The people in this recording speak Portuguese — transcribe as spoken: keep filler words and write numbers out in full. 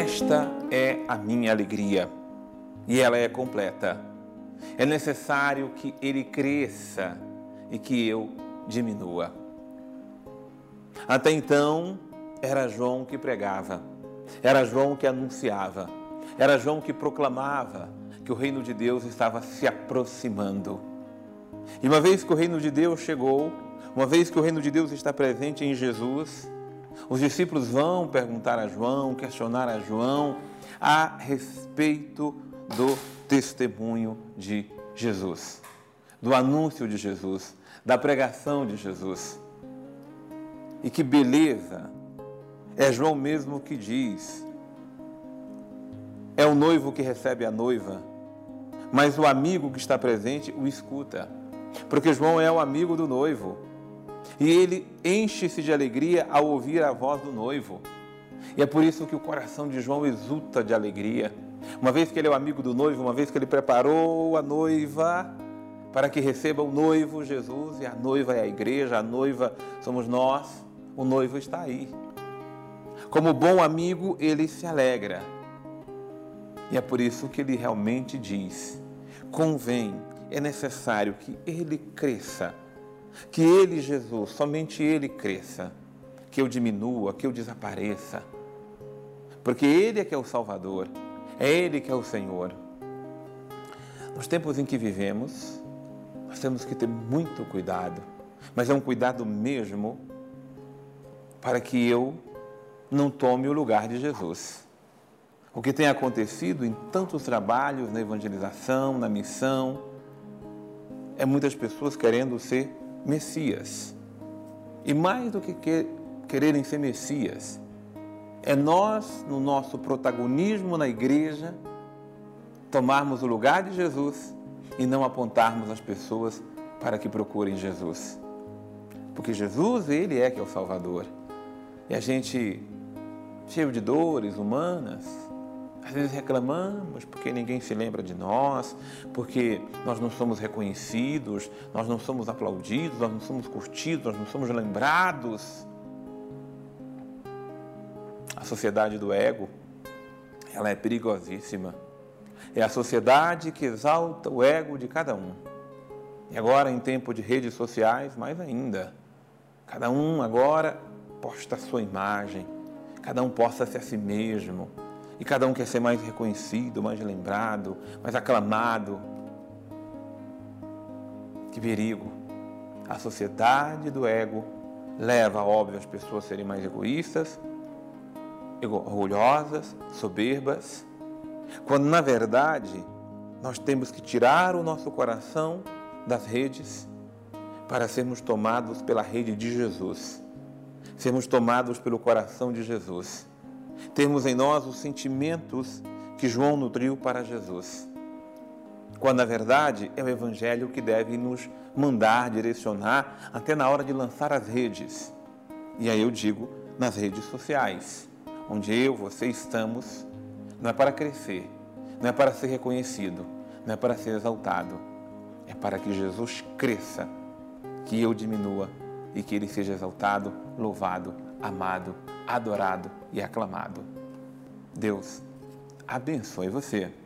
Esta é a minha alegria e ela é completa. É necessário que ele cresça e que eu diminua. Até então, era João que pregava, era João que anunciava, era João que proclamava que o reino de Deus estava se aproximando. E uma vez que o reino de Deus chegou, uma vez que o reino de Deus está presente em Jesus, os discípulos vão perguntar a João, questionar a João a respeito do testemunho de Jesus, do anúncio de Jesus, da pregação de Jesus. E que beleza! É João mesmo que diz: é o noivo que recebe a noiva, mas o amigo que está presente o escuta, porque João é o amigo do noivo. E ele enche-se de alegria ao ouvir a voz do noivo. E é por isso que o coração de João exulta de alegria. Uma vez que ele é o amigo do noivo, uma vez que ele preparou a noiva para que receba o noivo Jesus, e a noiva é a igreja, a noiva somos nós, o noivo está aí. Como bom amigo, ele se alegra. E é por isso que ele realmente diz: convém, é necessário que ele cresça, que ele, Jesus, somente ele cresça, que eu diminua, que eu desapareça, porque ele é que é o Salvador, é ele que é o Senhor. Nos tempos em que vivemos, nós temos que ter muito cuidado, mas é um cuidado mesmo para que eu não tome o lugar de Jesus. O que tem acontecido em tantos trabalhos, na evangelização, na missão, é muitas pessoas querendo ser Messias. E mais do que quererem ser Messias, é nós, no nosso protagonismo na igreja, tomarmos o lugar de Jesus e não apontarmos as pessoas para que procurem Jesus. Porque Jesus, ele é que é o Salvador. E a gente, cheio de dores humanas, às vezes reclamamos porque ninguém se lembra de nós, porque nós não somos reconhecidos, nós não somos aplaudidos, nós não somos curtidos, nós não somos lembrados. A sociedade do ego, ela é perigosíssima. É a sociedade que exalta o ego de cada um. E agora, em tempo de redes sociais, mais ainda. Cada um agora posta a sua imagem, cada um posta-se a si mesmo. E cada um quer ser mais reconhecido, mais lembrado, mais aclamado. Que perigo! A sociedade do ego leva, óbvio, as pessoas a serem mais egoístas, orgulhosas, soberbas, quando, na verdade, nós temos que tirar o nosso coração das redes para sermos tomados pela rede de Jesus, sermos tomados pelo coração de Jesus. Temos em nós os sentimentos que João nutriu para Jesus, quando na verdade é o Evangelho que deve nos mandar, direcionar, até na hora de lançar as redes. E aí eu digo, nas redes sociais, onde eu, você estamos, não é para crescer, não é para ser reconhecido, não é para ser exaltado, é para que Jesus cresça, que eu diminua e que ele seja exaltado, louvado, amado, adorado e aclamado. Deus abençoe você.